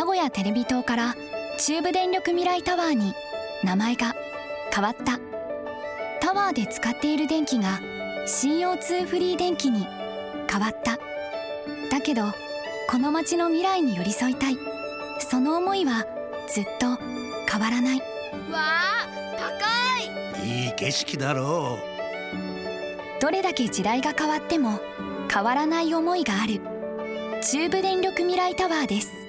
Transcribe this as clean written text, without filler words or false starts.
名古屋テレビ塔から中部電力未来タワーに名前が変わった。タワーで使っている電気が CO2 フリー電気に変わった。だけどこの街の未来に寄り添いたい。その思いはずっと変わらない。わあ、高いい景色だろう。どれだけ時代が変わっても変わらない思いがある中部電力未来タワーです。